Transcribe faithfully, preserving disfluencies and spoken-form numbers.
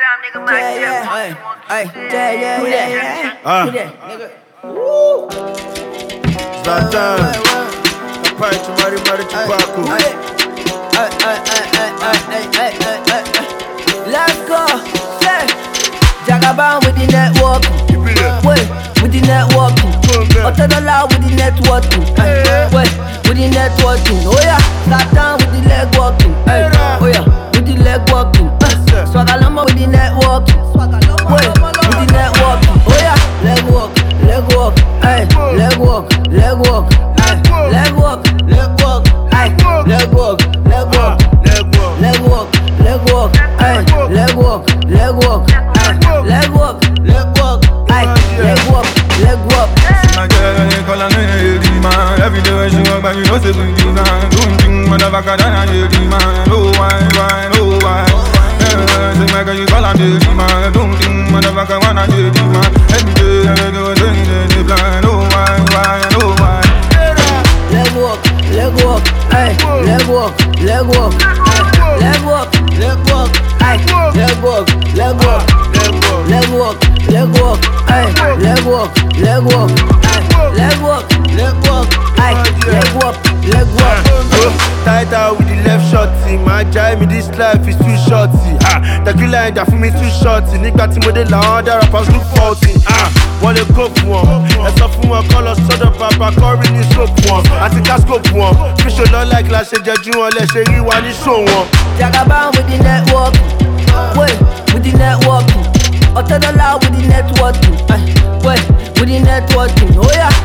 Yeah, yeah, hey, hey, yeah, yeah, yeah, yeah. Ah. Who that, nigga? Zlatan, Pai Chumari Mari Chupaku. Hey, hey, hey, hey, hey, hey, hey, hey, hey, hey. Let's go, yeah. Jagaban with the networking. Wait, with the networking. Otedola with the networking. Wait, with the networking. Oh yeah, Zlatan with the leg walking. Hey, oh yeah, with the leg walking. Swagalama with the networking. Wait, with the networking. Oh yeah, leg walk, leg walk. Hey, leg walk, leg walk. Hey, leg walk, leg walk. Hey, leg walk, leg walk. Leg walk, leg walk. Hey, leg walk, leg walk. Hey, leg walk, leg walk. Hey, leg walk, leg walk. My girl, I call her name, man. Every day when she walk by, you know say we do man. Don't think motherfucker that I hear man. Oh why, why, oh why? Say my girl, you call her name, man. Don't think motherfucker wanna hear man. Every day I go say they blind. Oh why, why, oh why? Leg walk, leg walk, ay, leg walk, leg walk, ay, leg walk, leg walk, ay, leg walk, leg walk, leg walk, leg walk, ay, leg walk, leg walk, ay, leg walk, leg walk, ay, leg walk, leg walk. Tighter with the left shorty. My drive me this life is too shorty. Ah, the green line that for me too shorty. Nígbà tí mo dé làwọn other rappers look faulty. Ah, wọ́n lè go fún wọn. Ẹ sọ fún wọn kọ́ lọ sọ́dọ̀ bàbá kọ́rin ní soap wọn. Àti cascope wọn. Fish ò lọ like la ṣe jẹjú wọn lẹ ṣe rí wa ní show wọn. Jagaban with the networking. Wait, with the networking. Otedola with the networking. Ay, wait, with the networking. Oh yeah,